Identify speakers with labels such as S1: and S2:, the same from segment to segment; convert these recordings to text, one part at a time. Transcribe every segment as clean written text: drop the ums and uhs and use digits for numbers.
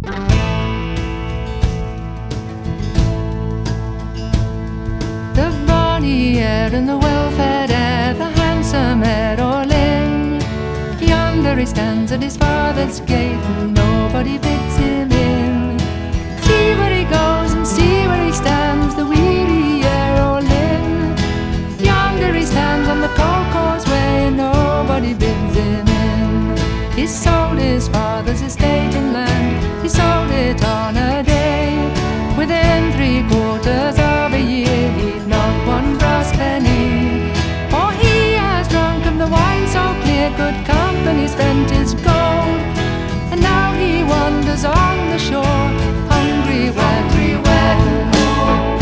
S1: The bonny air and the well-fed air, the handsome head all in. Yonder he stands at his father's gate, and nobody bids him in. See where he goes and see where he stands, the weary air all in. Yonder he stands on the cold causeway, and nobody bids him in. He sold his father's estate and land, he sold it on a day. Within 3/4 of a year he'd not one brass penny. For he has drunk of the wine so clear, good company spent his gold. And now he wanders on the shore, hungry, wet, and cold.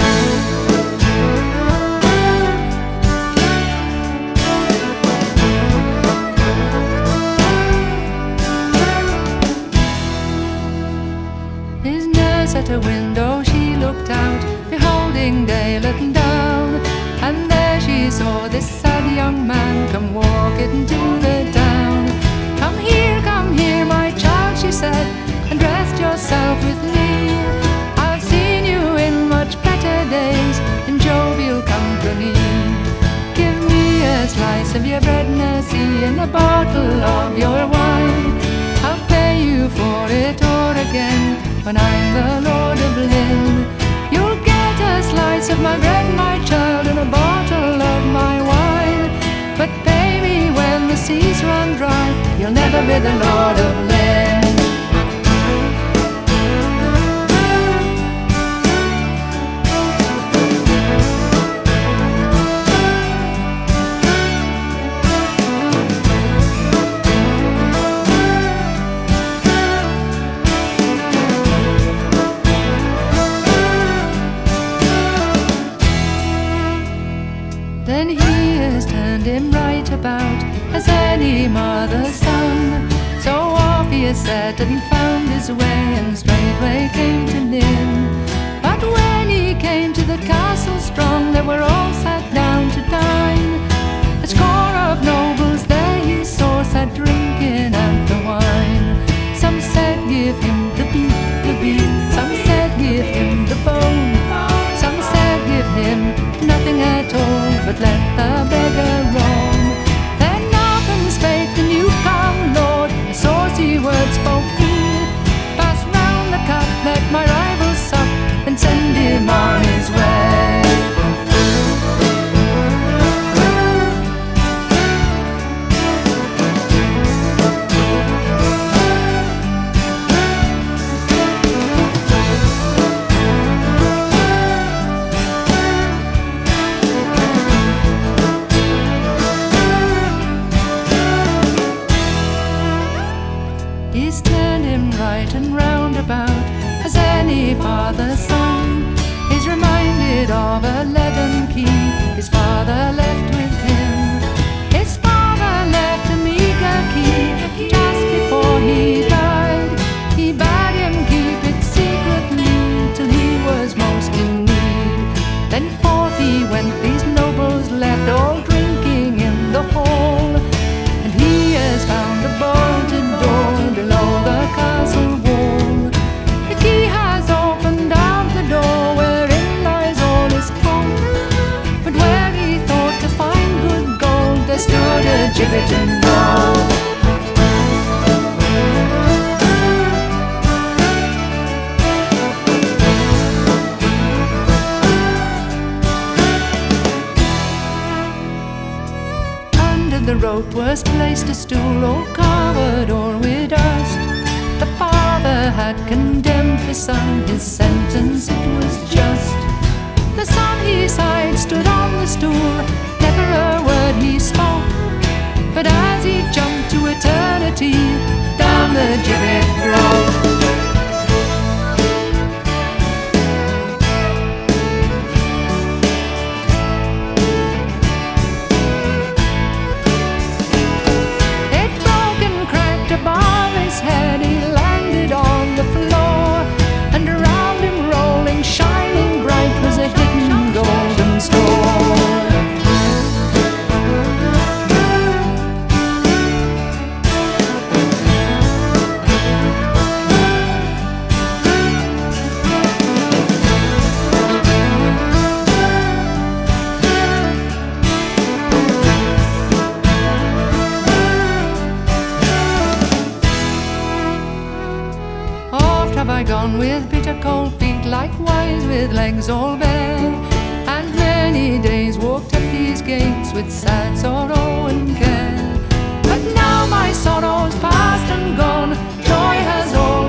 S1: His nurse at a window, she looked out, beholding day looking down. And there she saw this sad young man come walking into the town. Come here, my child, she said, and rest yourself with me. I've seen you in much better days, in jovial company. Give me a slice of your bread, nursie, and a bottle of your wine. I'll pay you for it all again, when I'm the Lord of Lynn. You'll get a slice of my bread, my child, and a bottle of my wine. But pay me when the seas run dry, you'll never be the Lord of Lynn. Then he has turned him right about, as any mother's son. So off he has set and found his way, and straightway came to Lynn. But when he came to the castle strong, they were all sat down to dine. A score of nobles there he saw, sat drinking at the wine. Some said, give him the beef, some said, give him the bone. Some said, give him nothing at all, but let the beggar roam. Then up and spake the new-come lord, a saucy word spoke he. Pass round the cup, let my rival sup, and send him on his way. He's turned him right and round about, as any father's son. He's reminded of a leaden key his father left with him. His father left a meager key just before he died. He bade him keep it secretly till he was most in need. Then forth he went, these nobles left all drinking in the hall. And he has found a bolted door below the castle wall. The key has opened out the door wherein lies all his gold. But where he thought to find good gold, there stood a gibbet in gold. Under the rope was placed a stool, all covered o'er with dust. The father had condemned his son, his sentence it was just. The son he sighed, stood on the stool, never a word he spoke. But as he jumped to eternity, down the gibbet broke. Above his head he landed on the floor, and around him rolling, shining bright, was a hidden golden store. have I gone with bitter cold feet, likewise with legs all bare, and many days walked up these gates with sad sorrow and care. But now my sorrow's past and gone, joy has all